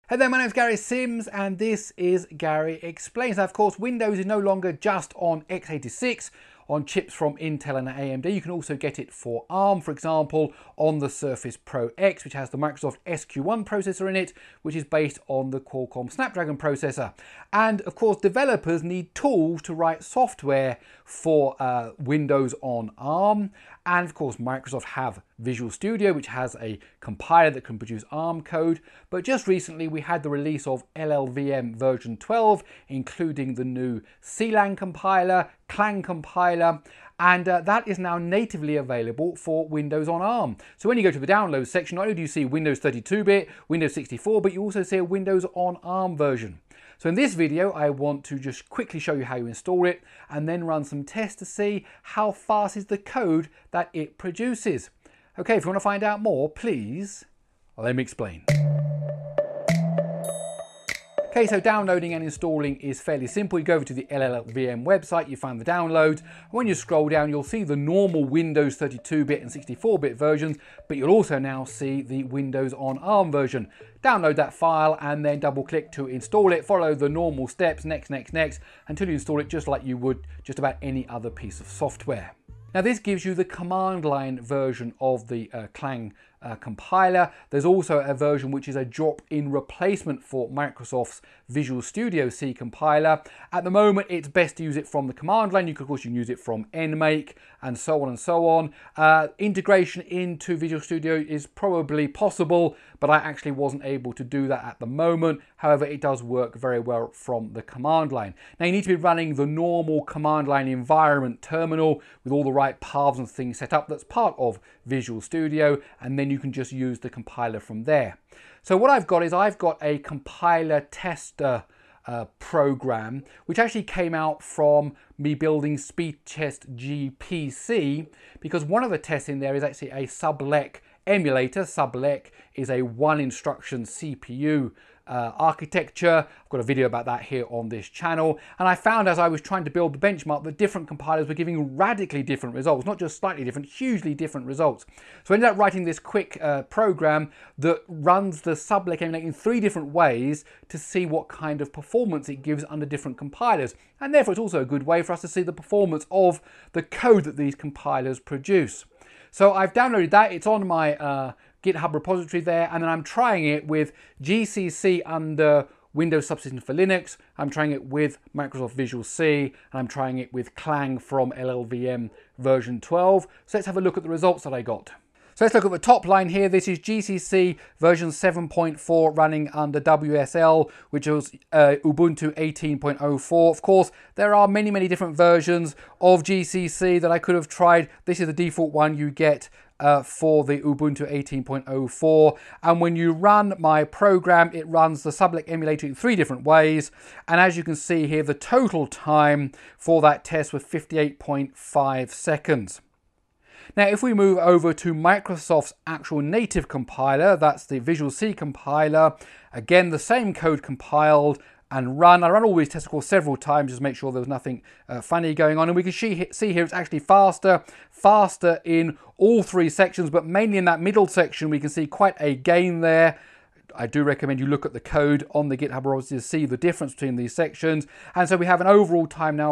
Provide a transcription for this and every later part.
Hey there, my name is Gary Sims and this is Gary Explains. Now, of course, Windows is no longer just on x86, on chips from Intel and AMD. You can also get it for ARM, for example, on the Surface Pro X, which has the Microsoft SQ1 processor in it, which is based on the Qualcomm Snapdragon processor. And of course, developers need tools to write software for Windows on ARM. And of course, Microsoft have Visual Studio, which has a compiler that can produce ARM code. But just recently, we had the release of LLVM version 12, including the new CLang compiler, Clang compiler, and that is now natively available for Windows on ARM. So when you go to the download section, not only do you see Windows 32-bit, Windows 64, but you also see a Windows on ARM version. So in this video, I want to just quickly show you how you install it and then run some tests to see how fast is the code that it produces. Okay, if you want to find out more, please let me explain. Okay, so downloading and installing is fairly simple. You go over to the LLVM website, you find the downloads. When you scroll down, you'll see the normal Windows 32-bit and 64-bit versions, but you'll also now see the Windows on ARM version. Download that file and then double click to install it. Follow the normal steps, next, until you install it just like you would just about any other piece of software. Now this gives you the command line version of the Clang compiler. There's also a version which is a drop-in replacement for Microsoft's Visual Studio C compiler. At the moment, it's best to use it from the command line. You could, of course, you can use it from NMake and so on and so on. Integration into Visual Studio is probably possible, but I actually wasn't able to do that at the moment. However, it does work very well from the command line. Now, you need to be running the normal command line environment terminal with all the right paths and things set up. That's part of Visual Studio, and then you can just use the compiler from there. So what I've got is I've got a compiler tester program, which actually came out from me building Speedtest GPC, because one of the tests in there is actually a sublec emulator. Sublec is a one instruction CPU architecture. I've got a video about that here on this channel, and I found as I was trying to build the benchmark that different compilers were giving radically different results, not just slightly different, hugely different results. So I ended up writing this quick program that runs the sublec emulator in 3 different ways to see what kind of performance it gives under different compilers, and therefore it's also a good way for us to see the performance of the code that these compilers produce. So I've downloaded that. It's on my GitHub repository there, and then I'm trying it with GCC under Windows Subsystem for Linux. I'm trying it with Microsoft Visual C, and I'm trying it with Clang from LLVM version 12. So let's have a look at the results that I got. So let's look at the top line here. This is GCC version 7.4 running under WSL, which was Ubuntu 18.04. Of course, there are many different versions of GCC that I could have tried. This is the default one you get for the Ubuntu 18.04, and when you run my program, it runs the sublec emulator in 3 different ways, and as you can see here, the total time for that test was 58.5 seconds. Now, if we move over to Microsoft's actual native compiler, that's the Visual C compiler, again, the same code compiled and run. I ran all these tests, of course, several times just to make sure there was nothing funny going on. And we can see here it's actually faster in all 3 sections, but mainly in that middle section, we can see quite a gain there. I do recommend you look at the code on the GitHub repository to see the difference between these sections. And so we have an overall time now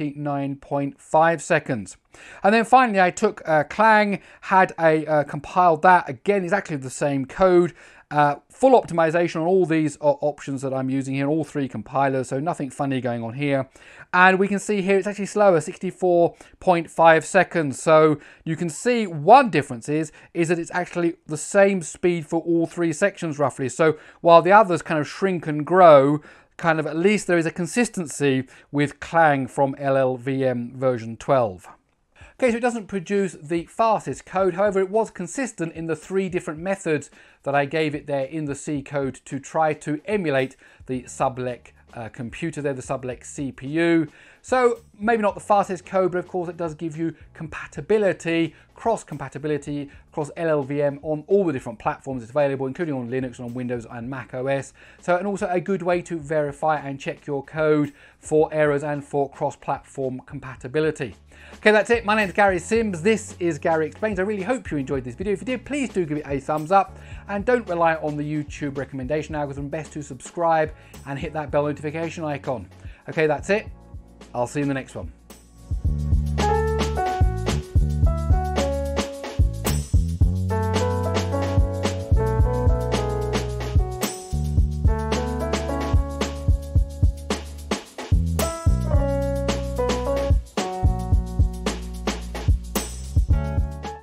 49.5 seconds. And then finally, I took Clang, had compiled that. Again, exactly the same code. Full optimization on all these options that I'm using here, all 3 compilers, so nothing funny going on here. And we can see here it's actually slower, 64.5 seconds. So you can see one difference is that it's actually the same speed for all 3 sections roughly. So while the others kind of shrink and grow, kind of at least there is a consistency with Clang from LLVM version 12. Okay, so it doesn't produce the fastest code. However, it was consistent in the 3 different methods that I gave it there in the C code to try to emulate the sublec computer there, the sublec CPU. So maybe not the fastest code, but of course it does give you compatibility, cross-compatibility across LLVM on all the different platforms it's available, including on Linux and on Windows and Mac OS. So, and also a good way to verify and check your code for errors and for cross-platform compatibility. Okay, that's it. My name is Gary Sims. This is Gary Explains. I really hope you enjoyed this video. If you did, please do give it a thumbs up and don't rely on the YouTube recommendation algorithm. Best to subscribe and hit that bell notification icon. Okay, that's it. I'll see you in the next one.